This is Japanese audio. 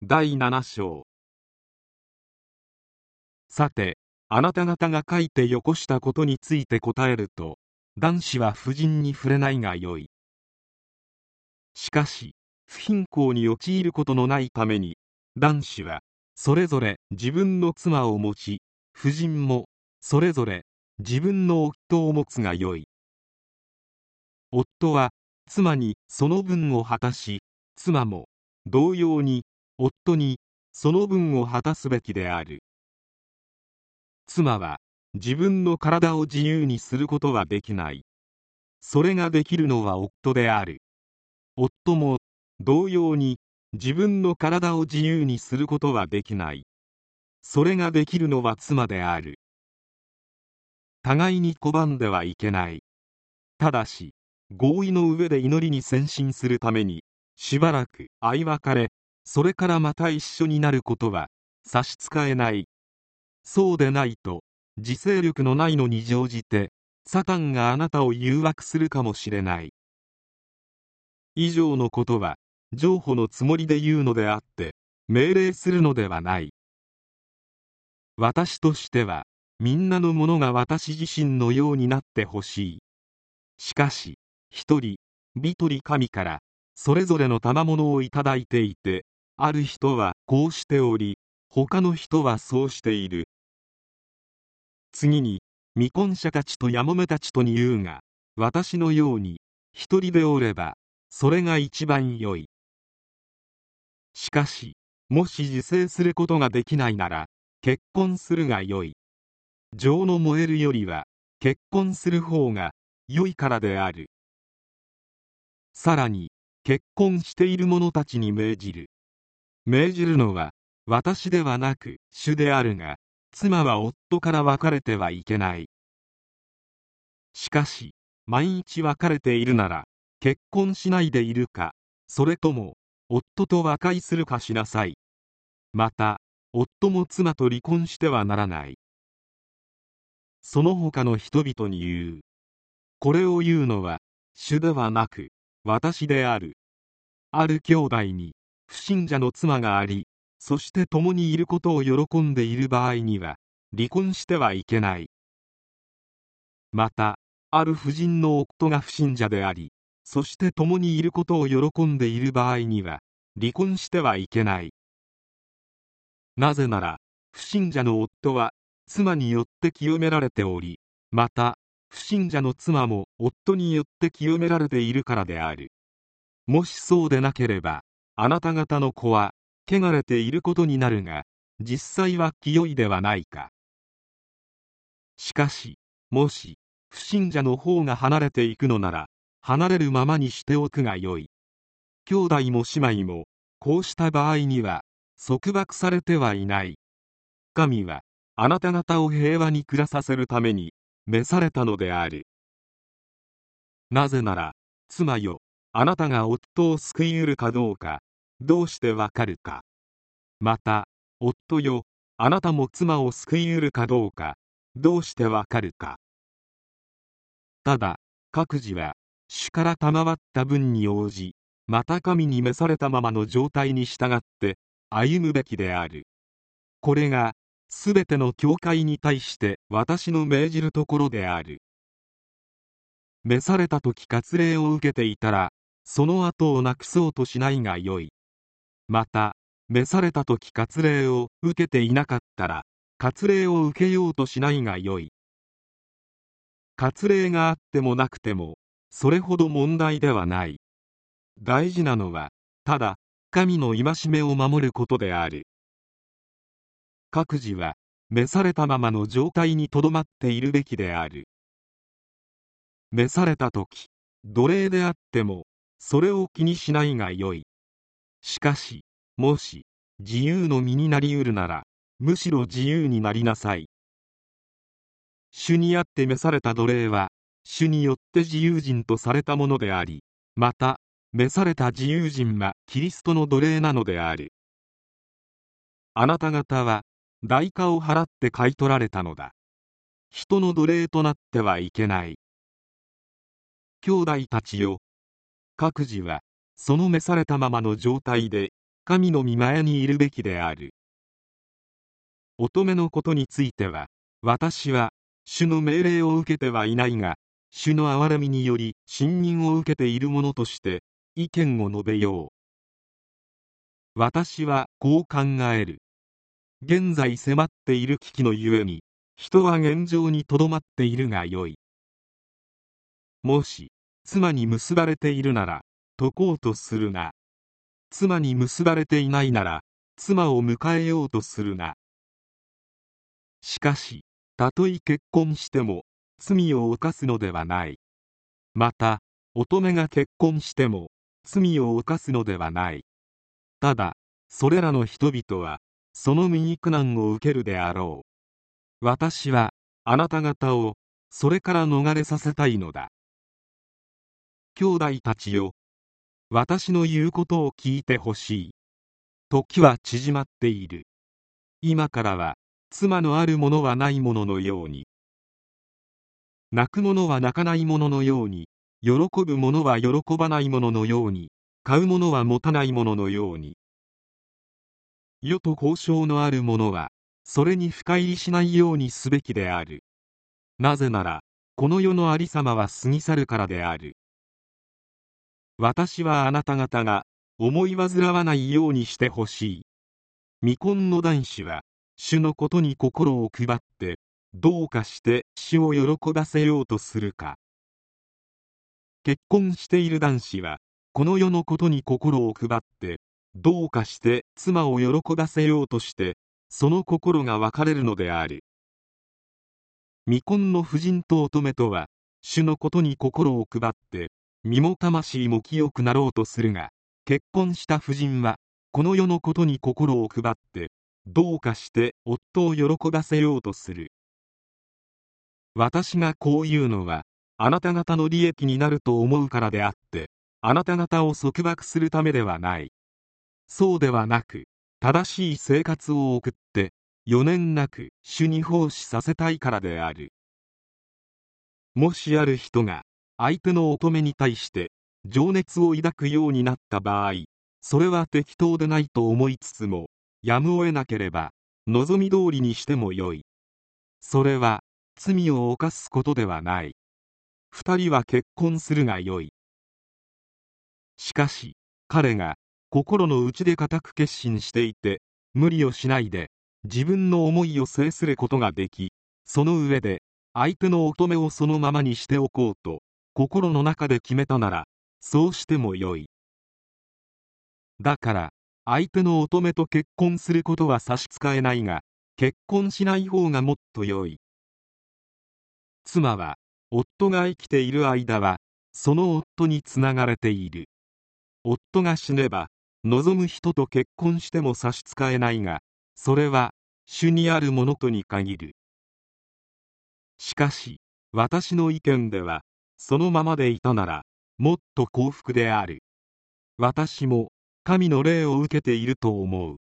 第7章。さて、あなた方が書いてよこしたことについて答えると、男子は婦人に触れないがよい。しかし、不貧困に陥ることのないために、男子はそれぞれ自分の妻を持ち、婦人もそれぞれ自分の夫を持つがよい。夫は妻にその分を果たし、妻も同様に夫にその分を果たすべきである。妻は自分の体を自由にすることはできない。それができるのは夫である。夫も同様に自分の体を自由にすることはできない。それができるのは妻である。互いに拒んではいけない。ただし、合意の上で祈りに先進するために、しばらく相別れ、それからまた一緒になることは差し支えない。そうでないと、自制力のないのに乗じて、サタンがあなたを誘惑するかもしれない。以上のことは、譲歩のつもりで言うのであって、命令するのではない。私としては、みんなのものが私自身のようになってほしい。しかし、一人、一人神から、それぞれの賜物をいただいていて、ある人はこうしており、他の人はそうしている。次に、未婚者たちとやもめたちとに言うが、私のように、一人でおれば、それが一番良い。しかし、もし自制することができないなら、結婚するが良い。情の燃えるよりは、結婚する方が良いからである。さらに、結婚している者たちに命じる。命じるのは、私ではなく、主であるが、妻は夫から別れてはいけない。しかし、毎日別れているなら、結婚しないでいるか、それとも、夫と和解するかしなさい。また、夫も妻と離婚してはならない。その他の人々に言う。これを言うのは、主ではなく、私である。ある兄弟に、不信者の妻があり、そして共にいることを喜んでいる場合には、離婚してはいけない。また、ある婦人の夫が不信者であり、そして共にいることを喜んでいる場合には、離婚してはいけない。なぜなら、不信者の夫は、妻によって清められており、また、不信者の妻も夫によって清められているからである。もしそうでなければ、あなた方の子は、汚れていることになるが、実際は清いではないか。しかし、もし、不信者の方が離れていくのなら、離れるままにしておくがよい。兄弟も姉妹も、こうした場合には、束縛されてはいない。神は、あなた方を平和に暮らさせるために、召されたのである。なぜなら、妻よ、あなたが夫を救い得るかどうか、どうしてわかるか。また、夫よ、あなたも妻を救い得るかどうか、どうしてわかるか。ただ、各自は、主から賜った分に応じ、また神に召されたままの状態に従って、歩むべきである。これが、すべての教会に対して私の命じるところである。召された時割礼を受けていたら、その後をなくそうとしないがよい。また、召された時割礼を受けていなかったら、割礼を受けようとしないがよい。割礼があってもなくても、それほど問題ではない。大事なのは、ただ、神の戒めを守ることである。各自は、召されたままの状態にとどまっているべきである。召された時、奴隷であっても、それを気にしないがよい。しかし、もし、自由の身になりうるなら、むしろ自由になりなさい。主にあって召された奴隷は、主によって自由人とされたものであり、また、召された自由人はキリストの奴隷なのである。あなた方は、代価を払って買い取られたのだ。人の奴隷となってはいけない。兄弟たちよ、各自は、その召されたままの状態で、 神の御前にいるべきである。乙女のことについては、私は主の命令を受けてはいないが、主の憐れみにより信任を受けているものとして意見を述べよう。私はこう考える。現在迫っている危機のゆえに、人は現状にとどまっているがよい。もし妻に結ばれているなら解こうとするな。妻に結ばれていないなら妻を迎えようとするな。しかし、たとえ結婚しても罪を犯すのではない。また、乙女が結婚しても罪を犯すのではない。ただ、それらの人々はその身に苦難を受けるであろう。私はあなた方をそれから逃れさせたいのだ。兄弟たちよ、私の言うことを聞いてほしい。時は縮まっている。今からは妻のあるものはないもののように、泣く者は泣かないもののように、喜ぶ者は喜ばないもののように、買う者は持たないもののように、世と交渉のある者はそれに深入りしないようにすべきである。なぜならこの世のありさまは過ぎ去るからである。私はあなた方が思い煩わないようにしてほしい。未婚の男子は主のことに心を配ってどうかして主を喜ばせようとするか。結婚している男子はこの世のことに心を配ってどうかして妻を喜ばせようとしてその心が分かれるのである。未婚の婦人と乙女とは主のことに心を配って身も魂も清くなろうとするが、結婚した婦人はこの世のことに心を配ってどうかして夫を喜ばせようとする。私がこう言うのはあなた方の利益になると思うからであって、あなた方を束縛するためではない。そうではなく、正しい生活を送って余念なく主に奉仕させたいからである。もしある人が相手の乙女に対して情熱を抱くようになった場合、それは適当でないと思いつつもやむを得なければ望み通りにしてもよい。それは罪を犯すことではない。二人は結婚するがよい。しかし彼が心の内で固く決心していて無理をしないで自分の思いを制することができ、その上で相手の乙女をそのままにしておこうと心の中で決めたならそうしてもよい。だから相手の乙女と結婚することは差し支えないが、結婚しない方がもっとよい。妻は夫が生きている間はその夫につながれている。夫が死ねば望む人と結婚しても差し支えないが、それは主にあるものとに限る。しかし私の意見ではそのままでいたならもっと幸福である。私も神の霊を受けていると思う。